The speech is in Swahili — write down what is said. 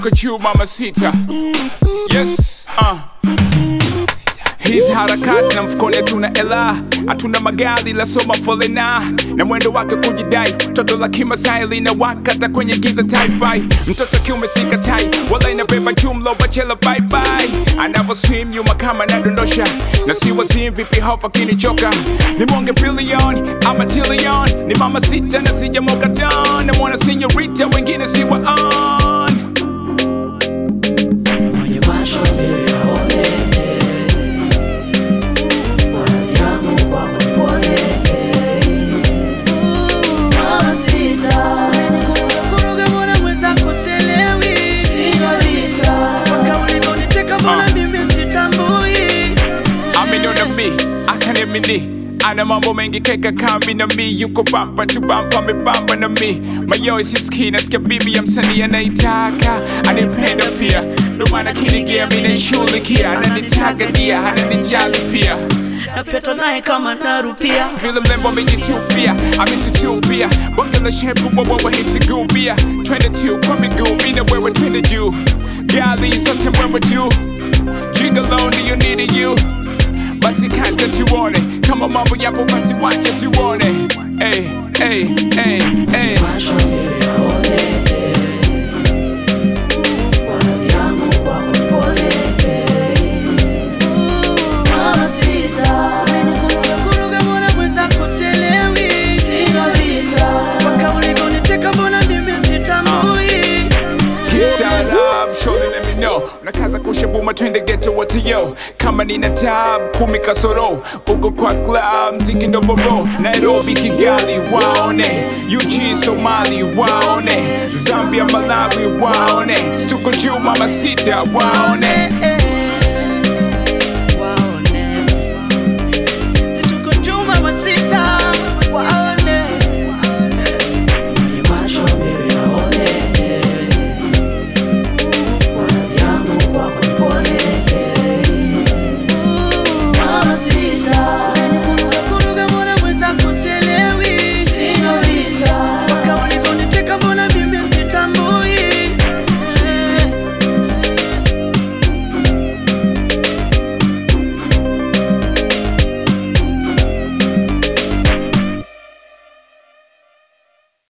Stuka juu mama sita. Yes, hizi harakati na mfukoni hatuna ela, hatuna magari la soma folena, na mwendo wake kujidai, toto la kimasaili na wakata kwenye giza taifai. Mtoto kiume sikatai, wala inabeba jumla bachela bye bye. Anavo swim nyuma kama nadondosha, na si wazim vipi hofa kinichoka. Ni mwonge billion, ama trillion, ni mama sita na sija moka down. Na mwana senyorita wengine si wa on. Mwenye macho mbele yaone, ana mambo mengi keka kambi na mi, yuko bumper to bumper amebamba na mi. Mayo isiski nasikia bibi ya msanii anaitaka, anipenda pia, ndo maana kinigea mi naishughulikia. Ananitaka dia, ananijali pia, napeta naye kama narupia. Vile mlembo amejitupia, amesitupia, bonge la shepu wawawa hipsi gubia. 22 kwa miguu, mi na wewe twende juu, gali sote mwewe juu. Gigolo ndiyo needing you, basi kata tuone, kama mambo yapo basi wacha tuone. Hey, hey, hey, hey. Macho mbele yaone, mahali yangu kwa mpole. Mama sita, kuruga mbona mwenzako sielewi. Señorita, waka ulivyoniteka mbona mimi sitambui. Kistaarab, surely let me know. Unakaza kushabuma twende ghetto wote yo. Kama nina tab, 10 kasoro. Uko kwa club, mziki ndo boro. Nairobi, Kigali, waone. UG, Somali, waone. Zambia, Malawi, waone. Stuka juu mama sita, waone.